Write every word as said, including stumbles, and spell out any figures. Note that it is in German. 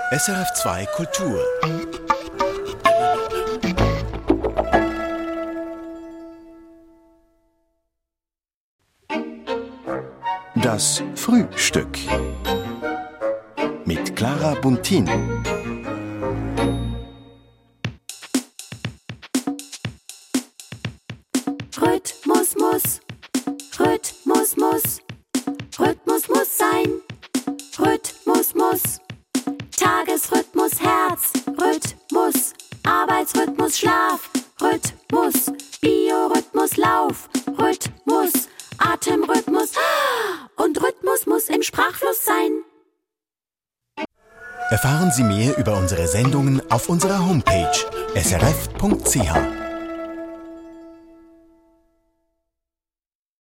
S R F zwei Kultur. Das Frühstück mit Clara Buntin. Rhythmus muss, Rhythmus muss, Rhythmus muss sein, Rhythmus muss, Tagesrhythmus, Herz, Rhythmus, Arbeitsrhythmus, Schlaf, Rhythmus, Biorhythmus, Lauf, Rhythmus, Atemrhythmus und Rhythmus muss im Sprachfluss sein. Erfahren Sie mehr über unsere Sendungen auf unserer Homepage s r f punkt c h.